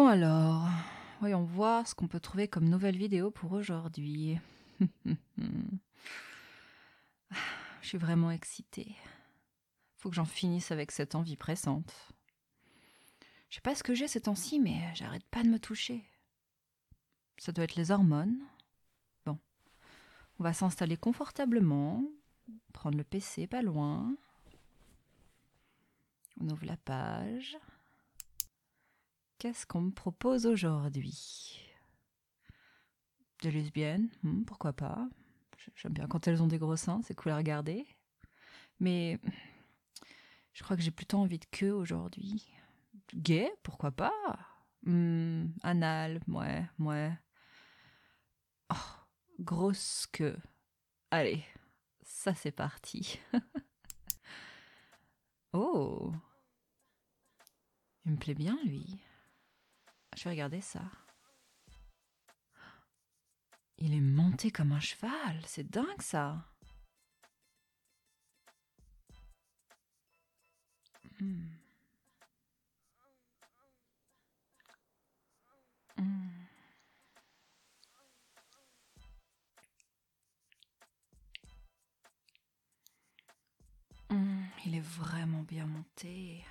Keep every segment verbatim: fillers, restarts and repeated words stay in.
alors, voyons voir ce qu'on peut trouver comme nouvelle vidéo pour aujourd'hui. Je suis vraiment excitée. Faut que j'en finisse avec cette envie pressante. Je sais pas ce que j'ai ces temps-ci, mais j'arrête pas de me toucher. Ça doit être les hormones. Bon, on va s'installer confortablement, prendre le P C pas loin. On ouvre la page. Qu'est-ce qu'on me propose aujourd'hui? Des lesbiennes, hmm, pourquoi pas. J'aime bien quand elles ont des gros seins, c'est cool à regarder. Mais je crois que j'ai plutôt envie de queue aujourd'hui. Gay, pourquoi pas. hmm, Anal, ouais, ouais. Oh, grosse queue. Allez, ça c'est parti. Oh, il me plaît bien lui. Je vais regarder ça. Il est monté comme un cheval, c'est dingue ça. Hmm. Hmm. Hmm, il est vraiment bien monté.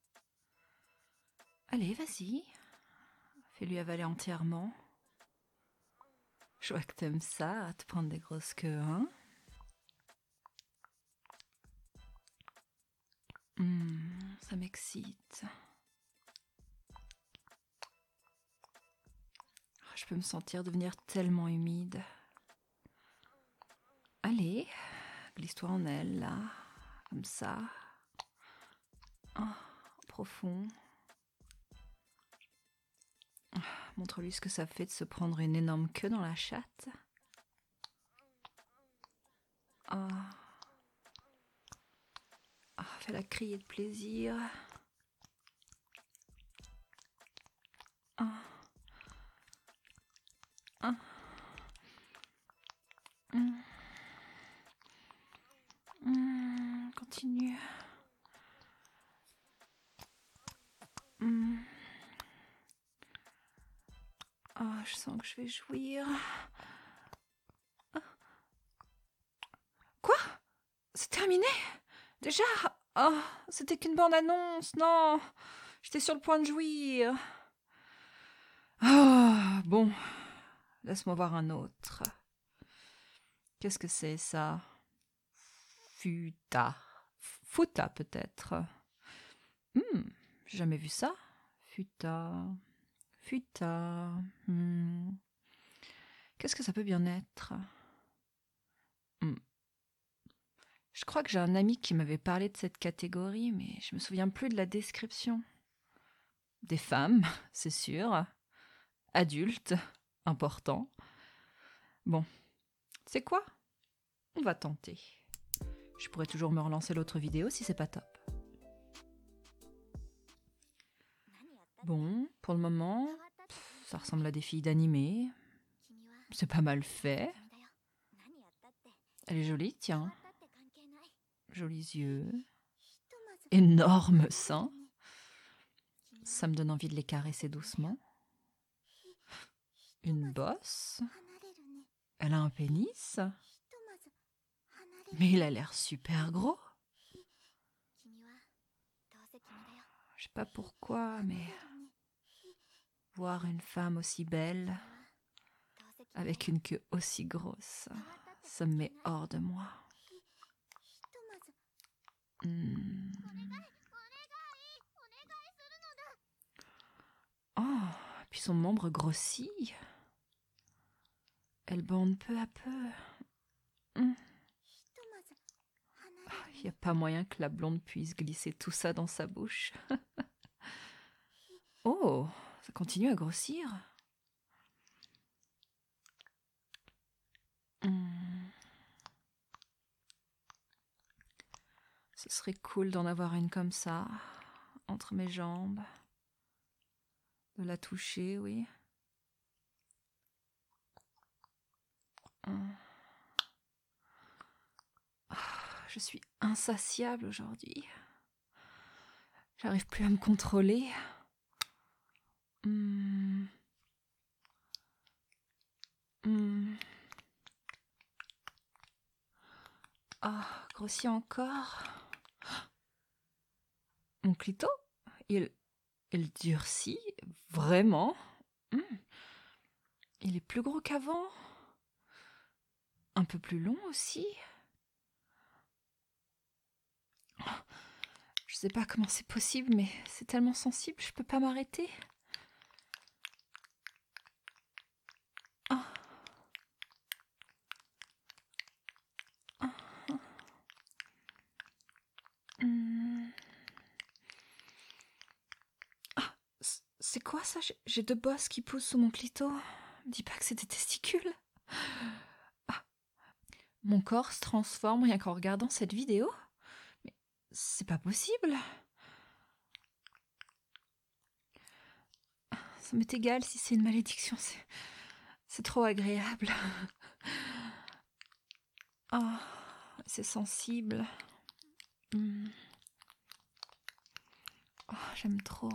Allez, vas-y. Fais-lui avaler entièrement. Je vois que t'aimes ça, te prendre des grosses queues, hein. Hmm, ça m'excite. Je peux me sentir devenir tellement humide. Allez, glisse-toi en elle, là. Comme ça. Oh, profond. Montre-lui ce que ça fait de se prendre une énorme queue dans la chatte. Oh. Oh, fais-la crier de plaisir. Oh. Oh. Mm. Mm. Continue. Mm. Oh, je sens que je vais jouir. Quoi? C'est terminé? Déjà? Oh, c'était qu'une bande-annonce, non. J'étais sur le point de jouir. Oh, bon. Laisse-moi voir un autre. Qu'est-ce que c'est, ça? Futa. Futa, peut-être. Hmm, j'ai jamais vu ça. Futa. Futa. Hmm. Qu'est-ce que ça peut bien être? hmm. Je crois que j'ai un ami qui m'avait parlé de cette catégorie, mais je me souviens plus de la description. Des femmes, c'est sûr. Adultes, important. Bon, c'est quoi? On va tenter. Je pourrais toujours me relancer l'autre vidéo si c'est pas top. Bon, pour le moment, pff, ça ressemble à des filles d'animé. C'est pas mal fait. Elle est jolie, tiens. Jolis yeux. Énorme sein. Ça me donne envie de les caresser doucement. Une bosse. Elle a un pénis. Mais il a l'air super gros. Je sais pas pourquoi, mais voir une femme aussi belle, avec une queue aussi grosse, ça me met hors de moi. Hmm. Oh, puis son membre grossit. Elle bande peu à peu. Hmm. Il n'y a pas moyen que la blonde puisse glisser tout ça dans sa bouche. Oh, ça continue à grossir. Hmm. Ce serait cool d'en avoir une comme ça, entre mes jambes. De la toucher, oui. Hmm. Oh, je suis insatiable aujourd'hui. J'arrive plus à me contrôler. Hmm. Hmm. Ah, grossit encore. Mon clito, il, il durcit vraiment. Hmm. Il est plus gros qu'avant. Un peu plus long aussi. Je sais pas comment c'est possible, mais c'est tellement sensible, je peux pas m'arrêter. Ah. Ah. Hmm. Ah, c'est quoi ça? J'ai deux bosses qui poussent sous mon clito. Dis pas que c'est des testicules. Ah. Mon corps se transforme rien qu'en regardant cette vidéo. Mais c'est pas possible. Ça m'est égal si c'est une malédiction. C'est, c'est trop agréable. Ah, c'est sensible. Mm. Oh, j'aime trop.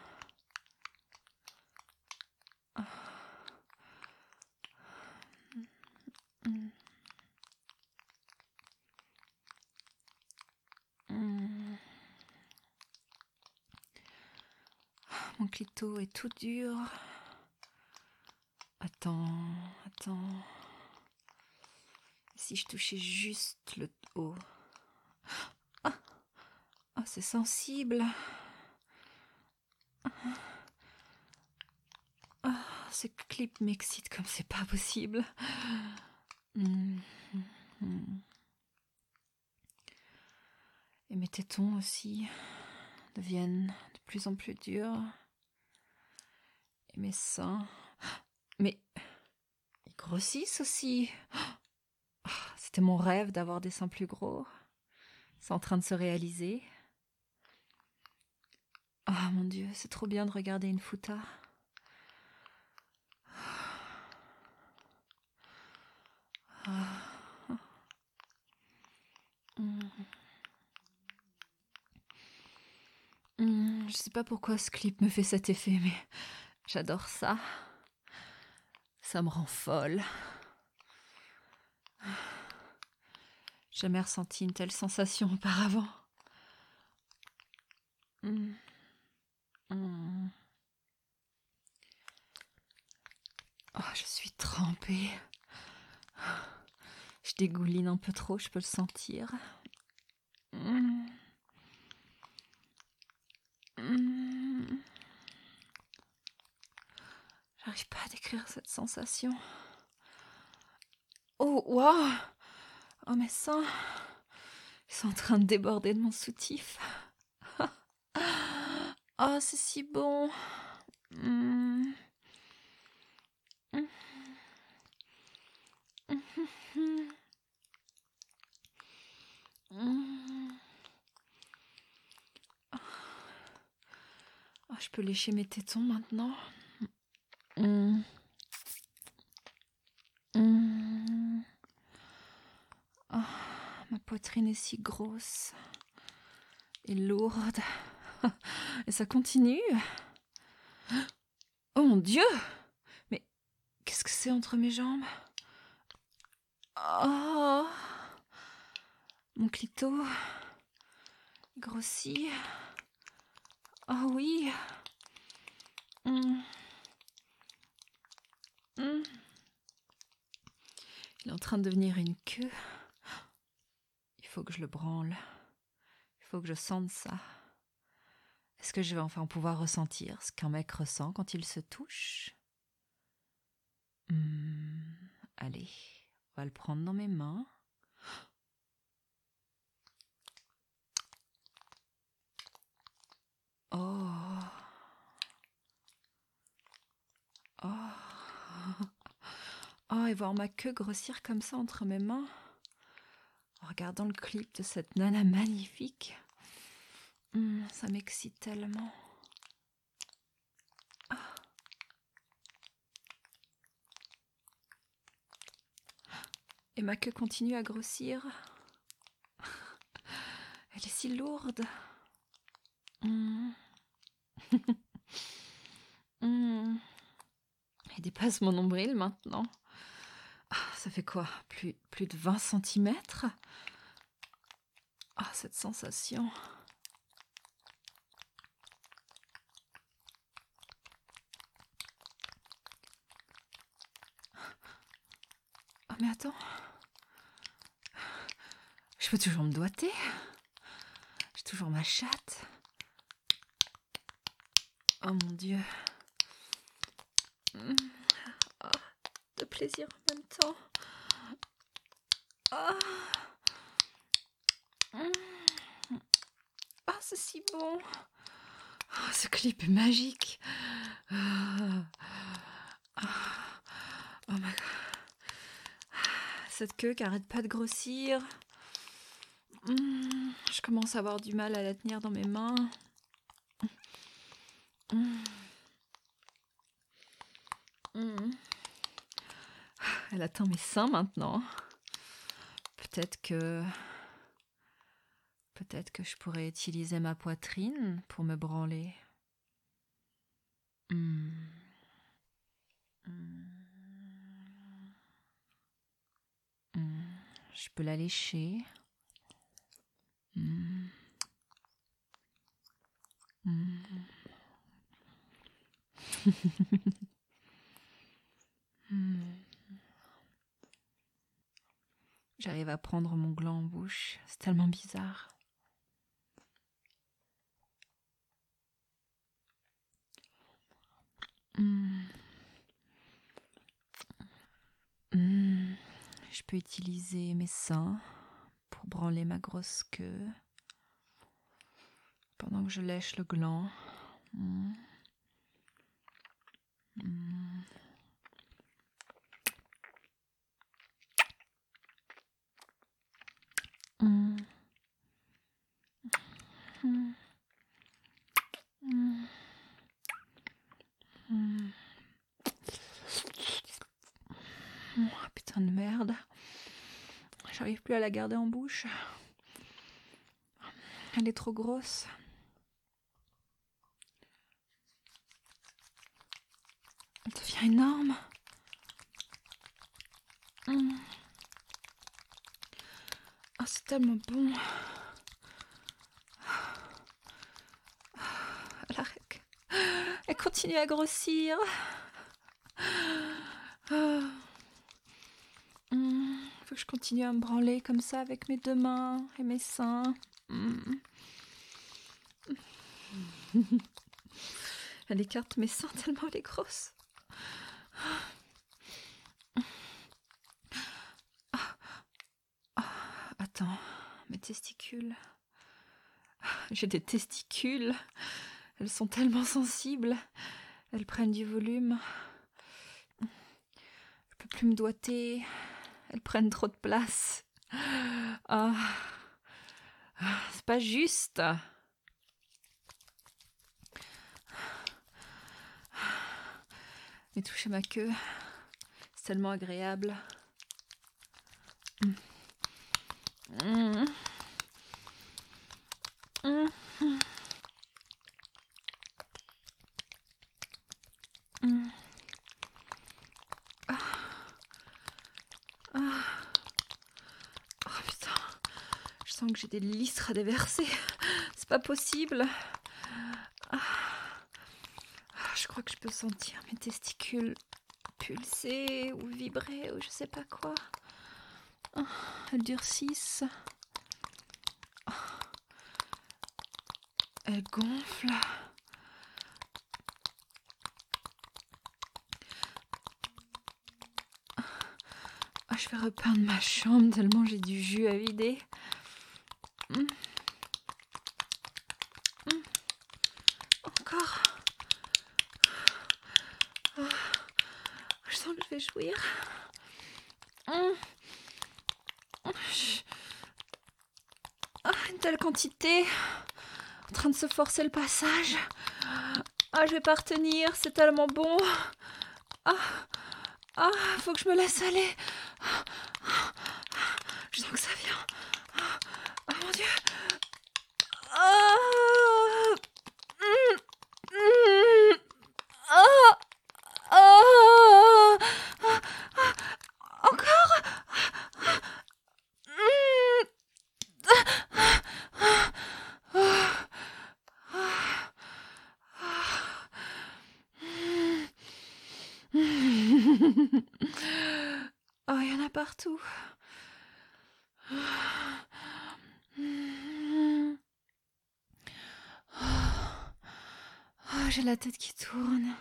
Ah. Mm. Mm. Mon clito est tout dur. Attends, attends. Si je touchais juste le haut. Ah, ah, c'est sensible. Ah, ce clip m'excite comme c'est pas possible. Mmh. Mmh. Et mes tétons aussi deviennent de plus en plus durs. Et mes seins. Mais ils grossissent aussi. Ah, c'était mon rêve d'avoir des seins plus gros. C'est en train de se réaliser. Ah mon Dieu, c'est trop bien de regarder une futa. Ah. Mmh. Mmh, je sais pas pourquoi ce clip me fait cet effet, mais j'adore ça. Ça me rend folle. J'ai jamais ressenti une telle sensation auparavant. Mmh. Mmh. Oh, je suis trempée. Je dégouline un peu trop, je peux le sentir. Mmh. Mmh. J'arrive pas à décrire cette sensation. Oh, waouh! Oh, mes seins, ils sont en train de déborder de mon soutif. Oh, c'est si bon. Mmh. Mmh. Mmh. Mmh. Oh, je peux lécher mes tétons maintenant. Mmh. Mmh. Oh, ma poitrine est si grosse et lourde. Et ça continue. Oh mon Dieu! Mais qu'est-ce que c'est entre mes jambes? Oh! Mon clito grossit. Oh oui! Mmh. Mmh. Il est en train de devenir une queue. Il faut que je le branle. Il faut que je sente ça. Est-ce que je vais enfin pouvoir ressentir ce qu'un mec ressent quand il se touche? Mmh. Allez, on va le prendre dans mes mains. Oh. Oh. Oh, et voir ma queue grossir comme ça entre mes mains. En regardant le clip de cette nana magnifique. Mmh, ça m'excite tellement. Ah. Et ma queue continue à grossir. Elle est si lourde. Mmh. Mmh. Il dépasse mon nombril maintenant. Ah, ça fait quoi? Plus, plus de vingt centimètres? Ah, cette sensation. Oh, mais attends. Je peux toujours me doigter. J'ai toujours ma chatte. Oh mon Dieu. Mmh. Oh, de plaisir en même temps. Ah, mmh. Ah, c'est si bon. Oh, ce clip est magique. Ah. Oh my God. Cette queue qui arrête pas de grossir. Mmh. Je commence à avoir du mal à la tenir dans mes mains. Mmh. Mmh. Elle atteint mes seins maintenant. Peut-être que... Peut-être que je pourrais utiliser ma poitrine pour me branler. Mmh. Mmh. Mmh. Je peux la lécher. Mmh. Mmh. Mmh. J'arrive à prendre mon gland en bouche. C'est tellement bizarre. Mmh. Mmh. Je peux utiliser mes seins pour branler ma grosse queue pendant que je lèche le gland. Mmh. Mmh. Mmh. Mmh. Mmh. Mmh. Oh, putain de merde. J'arrive plus à la garder en bouche. Elle est trop grosse. Elle devient énorme. Mmh. Oh, c'est tellement bon. Elle, arrête. Elle continue à grossir. Oh. Mmh. Faut que je continue à me branler comme ça avec mes deux mains et mes seins. Mmh. Elle écarte mes seins tellement elle est grosse. Attends, mes testicules. J'ai des testicules. Elles sont tellement sensibles. Elles prennent du volume. Je peux plus me doigter. Elles prennent trop de place. Ah, c'est pas juste. Mais toucher ma queue, c'est tellement agréable. Mmh. Mmh. Mmh. Mmh. Ah. Ah. Oh putain, je sens que j'ai des lystres à déverser. C'est pas possible. Ah. Je crois que je peux sentir mes testicules pulser ou vibrer ou je sais pas quoi. Oh, elles durcissent. Oh. Elles gonflent. Oh, je vais repeindre ma chambre tellement j'ai du jus à vider. Mmh. Mmh. Encore. Oh. Je sens que je vais jouir. Mmh. Ah, une telle quantité. En train de se forcer le passage. Ah, je vais pas retenir, c'est tellement bon. Ah, ah, faut que je me laisse aller. Je sens que ça vient. Oh mon Dieu. Ah, mm, mm, ah, ah. Oh, il y en a partout. Oh, j'ai la tête qui tourne.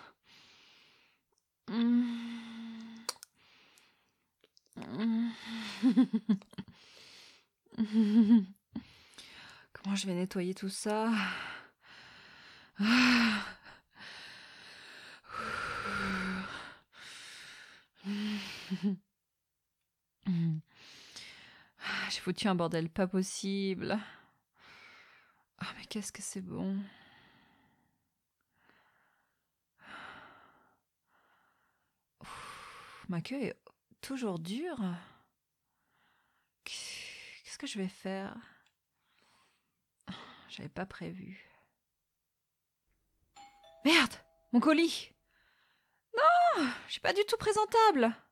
Comment je vais nettoyer tout ça? J'ai foutu un bordel pas possible. Ah, mais qu'est-ce que c'est bon. Ouf, ma queue est toujours dure. Qu'est-ce que je vais faire? J'avais pas prévu. Merde! Mon colis! Non! Je suis pas du tout présentable!